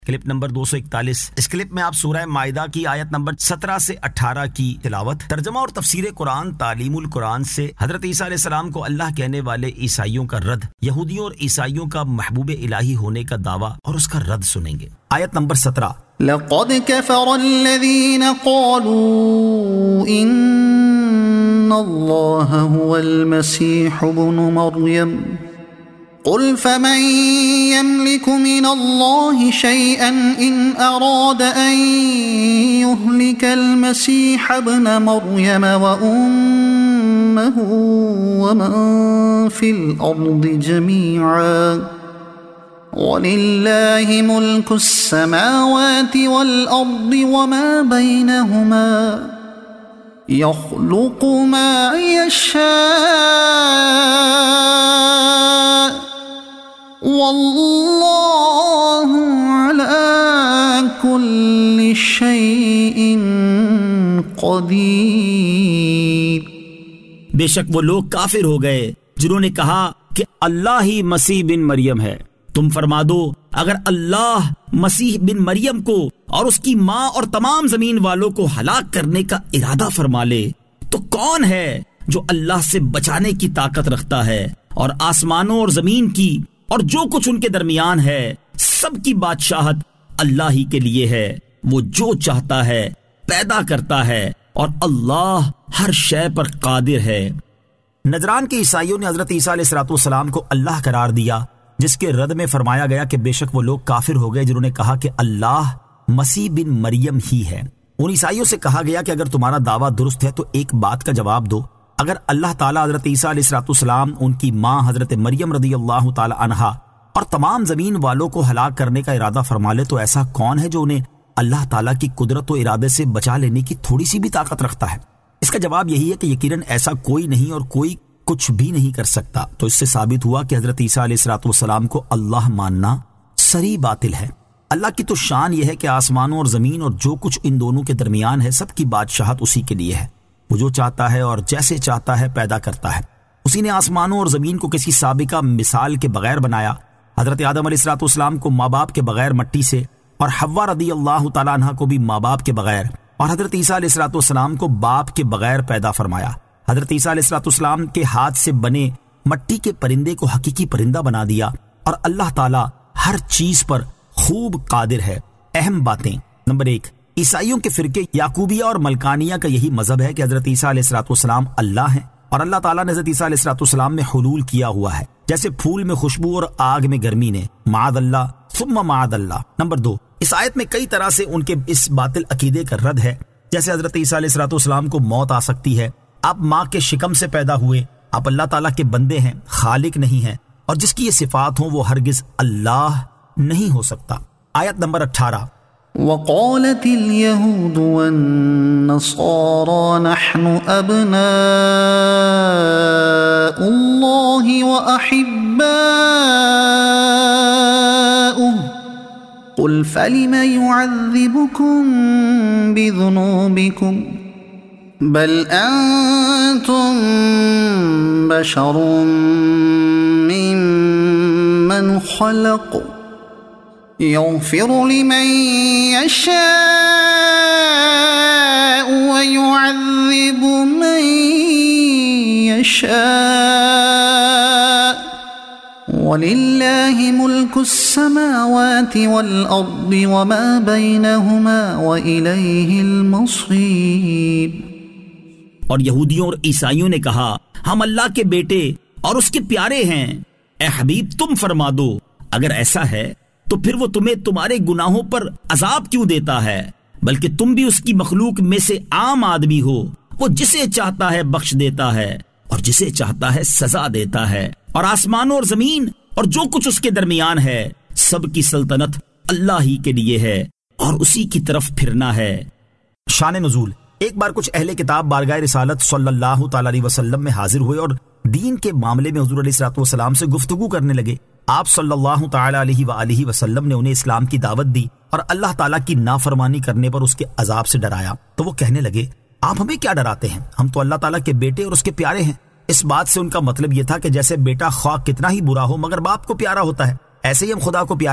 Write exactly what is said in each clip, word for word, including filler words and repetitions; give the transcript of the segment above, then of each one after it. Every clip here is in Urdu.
کلپ نمبر دو سو اکتالیس۔ اس کلپ میں آپ سورہ مائدہ کی آیت نمبر سترہ سے اٹھارہ کی تلاوت، ترجمہ اور تفسیر قرآن تعلیم القرآن سے حضرت عیسیٰ علیہ السلام کو اللہ کہنے والے عیسائیوں کا رد، یہودیوں اور عیسائیوں کا محبوب الہی ہونے کا دعویٰ اور اس کا رد سنیں گے۔ آیت نمبر سترہ۔ لقد كفر الذين قالوا إن الله هو المسيح ابن مريم قل فمن يملك من الله شيئا إن أراد أن يهلك المسيح ابن مريم وأمه ومن في الأرض جميعا وَلِلَّهِ مُلْكُ السَّمَاوَاتِ وَالْأَرْضِ وَمَا بَيْنَهُمَا يَخْلُقُ مَا يَشَاءُ وَاللَّهُ عَلَى كُلِّ شَيْءٍ قَدِيرٌ۔ بے شک وہ لوگ کافر ہو گئے جنہوں نے کہا کہ اللہ ہی مسیح بن مریم ہے۔ تم فرما دو اگر اللہ مسیح بن مریم کو اور اس کی ماں اور تمام زمین والوں کو ہلاک کرنے کا ارادہ فرما لے تو کون ہے جو اللہ سے بچانے کی طاقت رکھتا ہے؟ اور آسمانوں اور زمین کی اور جو کچھ ان کے درمیان ہے سب کی بادشاہت اللہ ہی کے لیے ہے۔ وہ جو چاہتا ہے پیدا کرتا ہے اور اللہ ہر شے پر قادر ہے۔ نجران کے عیسائیوں نے حضرت عیسیٰ علیہ السلام کو اللہ قرار دیا، جس کے رد میں فرمایا گیا کہ بے شک وہ لوگ کافر ہو گئے جنہوں نے کہا کہ اللہ مسیح بن مریم ہی ہے۔ ان عیسائیوں سے کہا گیا کہ اگر تمہارا دعویٰ درست ہے تو ایک بات کا جواب دو، اگر اللہ تعالیٰ حضرت عیسیٰ علیہ السلام، ان کی ماں حضرت مریم رضی اللہ تعالی عنہا اور تمام زمین والوں کو ہلاک کرنے کا ارادہ فرما لے تو ایسا کون ہے جو انہیں اللہ تعالیٰ کی قدرت و ارادے سے بچا لینے کی تھوڑی سی بھی طاقت رکھتا ہے؟ اس کا جواب یہی ہے کہ یقیناً ایسا کوئی نہیں اور کوئی کچھ بھی نہیں کر سکتا۔ تو اس سے ثابت ہوا کہ حضرت عیسیٰ علیہ السلام کو اللہ ماننا صریح باطل ہے۔ اللہ کی تو شان یہ ہے کہ آسمانوں اور زمین اور جو کچھ ان دونوں کے درمیان ہے سب کی بادشاہت اسی کے لیے ہے۔ وہ جو چاہتا ہے اور جیسے چاہتا ہے پیدا کرتا ہے۔ اسی نے آسمانوں اور زمین کو کسی سابقہ مثال کے بغیر بنایا۔ حضرت آدم علیہ السلام کو ماں باپ کے بغیر مٹی سے، اور حوا رضی اللہ تعالیٰ عنہ کو بھی ماں باپ کے بغیر، اور حضرت عیسیٰ علیہ السلام کو باپ کے بغیر پیدا فرمایا۔ حضرت عیسیٰ علیہ السلام کے ہاتھ سے بنے مٹی کے پرندے کو حقیقی پرندہ بنا دیا، اور اللہ تعالیٰ ہر چیز پر خوب قادر ہے۔ اہم باتیں۔ نمبر ایک، عیسائیوں کے فرقے یعقوبیہ اور ملکانیہ کا یہی مذہب ہے کہ حضرت عیسیٰ علیہ السلام اللہ ہیں اور اللہ تعالیٰ نے حضرت عیسیٰ علیہ السلام میں حلول کیا ہوا ہے، جیسے پھول میں خوشبو اور آگ میں گرمی نے، معاذ اللہ ثم معاذ اللہ۔ نمبر دو، اس آیت میں کئی طرح سے ان کے اس باطل عقیدے کا رد ہے، جیسے حضرت عیسیٰ علیہ السلام کو موت آ سکتی ہے، آپ ماں کے شکم سے پیدا ہوئے، آپ اللہ تعالیٰ کے بندے ہیں، خالق نہیں ہیں، اور جس کی یہ صفات ہوں وہ ہرگز اللہ نہیں ہو سکتا۔ آیت نمبر اٹھارہ۔ وقالت اليهود والنصارى نحن أبناء الله وأحباؤه قل فلم يعذبكم بذنوبكم بل أنتم بشر ممن خلق يغفر لمن يشاء ويعذب من يشاء وَلِلَّهِ مُلْكُ السَّمَاوَاتِ وَالْأَرْضِ وَمَا بَيْنَهُمَا وَإِلَيْهِ الْمَصِيرُ۔ اور یہودیوں اور عیسائیوں نے کہا ہم اللہ کے بیٹے اور اس کے پیارے ہیں۔ اے حبیب تم فرما دو اگر ایسا ہے تو پھر وہ تمہیں تمہارے گناہوں پر عذاب کیوں دیتا ہے؟ بلکہ تم بھی اس کی مخلوق میں سے عام آدمی ہو۔ وہ جسے چاہتا ہے بخش دیتا ہے اور جسے چاہتا ہے سزا دیتا ہے، اور آسمانوں اور زمین اور جو کچھ اس کے درمیان ہے سب کی سلطنت اللہ ہی کے لیے ہے اور اسی کی طرف پھرنا ہے۔ شان نزول۔ ایک بار کچھ اہل کتاب بارگاہ رسالت صلی اللہ تعالی علیہ وسلم میں حاضر ہوئے اور دین کے معاملے میں حضور علیہ السلام سے گفتگو کرنے لگے۔ آپ صلی اللہ تعالی علیہ وآلہ وسلم نے انہیں اسلام کی دعوت دی اور اللہ تعالیٰ کی نافرمانی کرنے پر اس کے عذاب سے ڈرایا۔ تو وہ کہنے لگے آپ ہمیں کیا ڈراتے ہیں؟ ہم تو اللہ تعالیٰ کے بیٹے اور اس کے پیارے ہیں۔ اس بات سے ان کا مطلب یہ تھا کہ جیسے بیٹا خواہ کتنا ہی برا ہو مگر باپ کو پیارا ہوتا ہے، ایسے ہی ہم خدا کو پیارے ہیں۔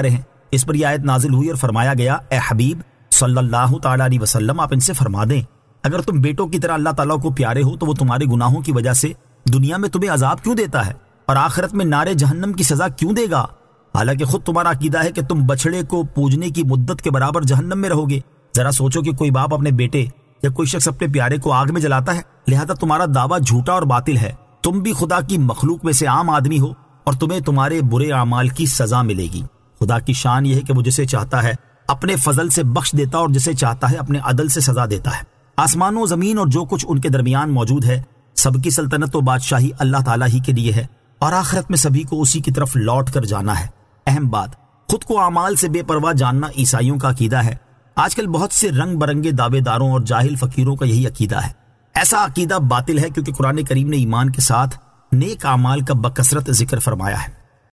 اس پر یہ آیت نازل ہوئی اور فرمایا گیا اے حبیب صلی اللہ تعالیٰ علیہ وسلم آپ ان سے فرما دیں اگر تم بیٹوں کی طرح اللہ تعالیٰ کو پیارے ہو تو وہ تمہارے گناہوں کی وجہ سے دنیا میں تمہیں عذاب کیوں دیتا ہے اور آخرت میں نارے جہنم کی سزا کیوں دے گا، حالانکہ خود تمہارا عقیدہ ہے کہ تم بچڑے کو پوجنے کی مدت کے برابر جہنم میں رہو گے۔ ذرا سوچو کہ کوئی باپ اپنے بیٹے یا کوئی شخص اپنے پیارے کو آگ میں جلاتا ہے، لہذا تمہارا دعویٰ جھوٹا اور باطل ہے۔ تم بھی خدا کی مخلوق میں سے عام آدمی ہو اور تمہیں تمہارے برے اعمال کی سزا ملے گی۔ خدا کی شان یہ ہے کہ وہ جسے چاہتا ہے اپنے فضل سے بخش دیتا اور جسے چاہتا ہے اپنے عدل سے سزا دیتا ہے۔ آسمانوں زمین اور جو کچھ ان کے درمیان موجود ہے سب کی سلطنت و بادشاہی اللہ تعالیٰ ہی کے لیے ہے اور آخرت میں سبھی کو اسی کی طرف لوٹ کر جانا ہے۔ اہم بات، خود کو اعمال سے بے پرواہ جاننا عیسائیوں کا عقیدہ ہے۔ آج کل بہت سے رنگ برنگے دعوے داروں اور جاہل فقیروں کا یہی عقیدہ ہے۔ ایسا عقیدہ باطل ہے کیونکہ قرآن کریم نے ایمان کے ساتھ نیک اعمال کا بکثرت ذکر فرمایا ہے۔